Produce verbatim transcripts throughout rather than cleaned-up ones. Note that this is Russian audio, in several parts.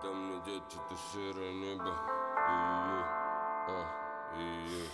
Куда мне деть это серое небо? И-и-и. А, и-и-и.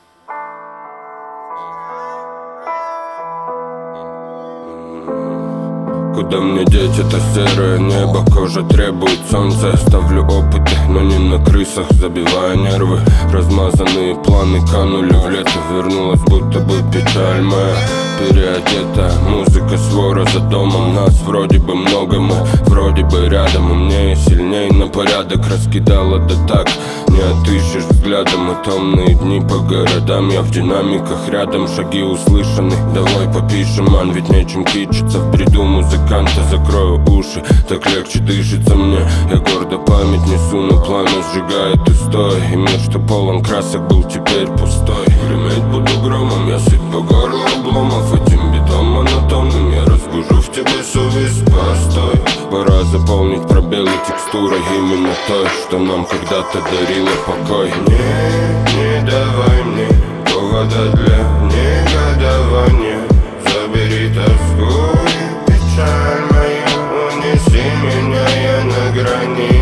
Куда мне деть это серое небо? Кожа требует солнца. Я ставлю опыты, но не на крысах, забивая нервы. Размазанные планы канули в лето. Вернулась будто бы печаль моя переодета. Музыка свора за домом. Нас вроде бы много, мы вроде бы рядом. Умнее, сильней на порядок раскидала, да так не отыщешь взглядом. И томные дни по городам, я в динамиках рядом. Шаги услышаны, давай попишем, ман, ведь нечем кичиться. В бреду музыканта закрою уши, так легче дышится мне. Я гордо память несу, но пламя сжигает устой. И мир, что полон красок, был теперь пустой. Греметь буду громом, я сыт по горлу обломов. Этим битом монотонным я разбужу в тебе совесть постой. Пора заполнить пробелы текстурой именно той, что нам когда-то дарила покой. Не, не давай мне повода для негодования. Забери тоску и печаль мою, унеси меня, я на грани.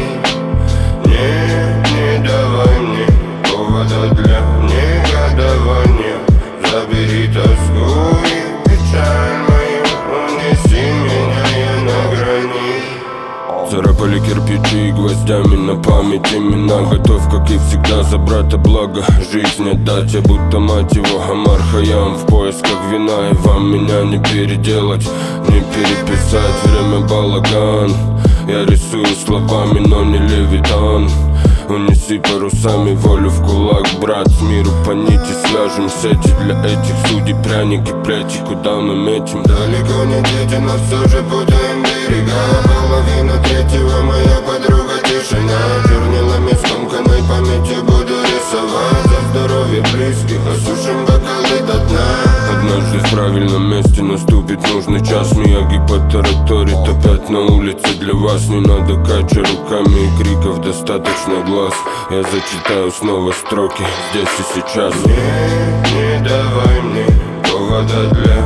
Не, не давай мне повода для негодования. Забери тоску и печаль мою, унеси меня, я на грани. Царапали кирпичи и гвоздями на память имена. Готов, как и всегда, за брата благо жизнь отдать. Я будто мать его Амар Хайям в поисках вина. И вам меня не переделать, не переписать. Время балаган. Я рисую словами, но не левитан. Унеси парусами волю в кулак, брат. С миру по нити свяжем сети. Для этих судей пряники, плети. Куда мы метим? Далеко не дети, но все же путаем берега. Половина третьего, моя подруга тишина. Чернилами скомканной памятью буду рисовать. За здоровье близких осушим бокалы до дна. Однажды в правильном месте наступит нужный час. Мияги потараторит опять на улице. Для вас не надо качать руками, и криков достаточно глаз. Я зачитаю снова строки здесь и сейчас. Не, не давай мне повода для